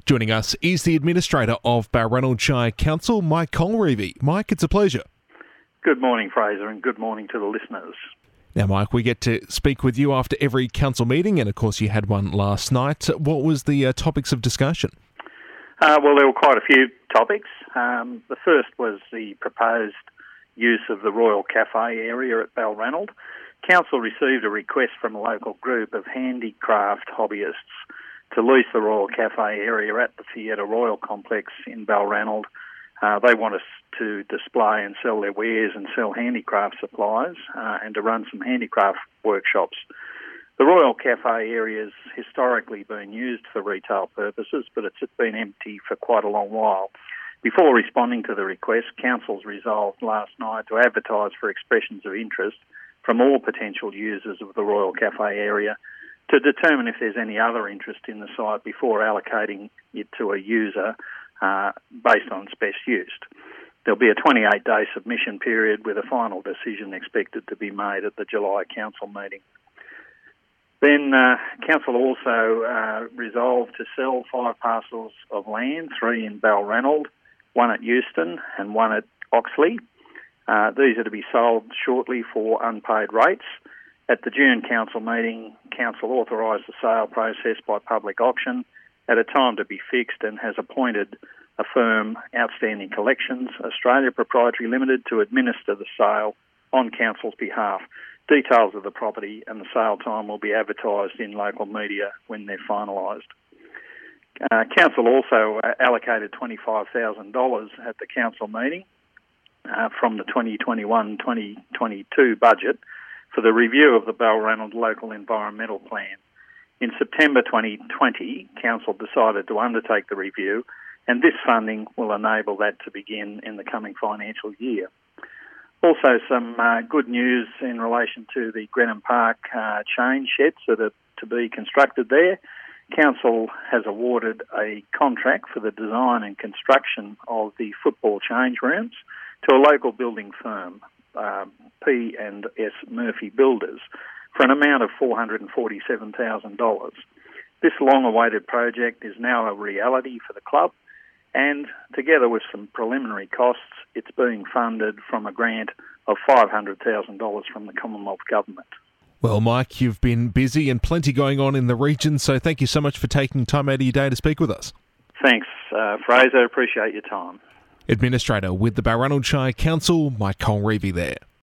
Joining us is the Administrator of Balranald Shire Council, Mike Colreevy. Mike, it's a pleasure. Good morning, Fraser, and good morning to the listeners. Now, Mike, we get to speak with you after every council meeting, and of course you had one last night. What was the topics of discussion? Well, there were quite a few topics. The first was the proposed use of the Royal Cafe area at Balranald. Council received a request from a local group of handicraft hobbyists to lease the Royal Cafe area at the Fietta Royal Complex in Balranald. They want us to display and sell their wares and sell handicraft supplies and to run some handicraft workshops. The Royal Cafe area has historically been used for retail purposes, but it's been empty for quite a long while. Before responding to the request, Council's resolved last night to advertise for expressions of interest from all potential users of the Royal Cafe area to determine if there's any other interest in the site before allocating it to a user based on its best use. There'll be a 28-day submission period with a final decision expected to be made at the July council meeting. Then Council also resolved to sell 5 parcels of land, 3 in Balranald, 1 at Euston and 1 at Oxley. These are to be sold shortly for unpaid rates. At the June council meeting, Council authorised the sale process by public auction at a time to be fixed and has appointed a firm, Outstanding Collections Australia Proprietary Limited, to administer the sale on Council's behalf. Details of the property and the sale time will be advertised in local media when they're finalised. Council also allocated $25,000 at the council meeting from the 2021-2022 budget for the review of the Balranald Local Environmental Plan. In September 2020, Council decided to undertake the review, and this funding will enable that to begin in the coming financial year. Also, some good news in relation to the Grenham Park change sheds that are to be constructed there. Council has awarded a contract for the design and construction of the football change rooms to a local building firm, P&S Murphy Builders, for an amount of $447,000. This long-awaited project is now a reality for the club, and together with some preliminary costs, it's being funded from a grant of $500,000 from the Commonwealth Government. Well, Mike, you've been busy and plenty going on in the region, so thank you so much for taking time out of your day to speak with us. Thanks, Fraser. Appreciate your time. Administrator with the Balranald Shire Council, Mike Colreevy there.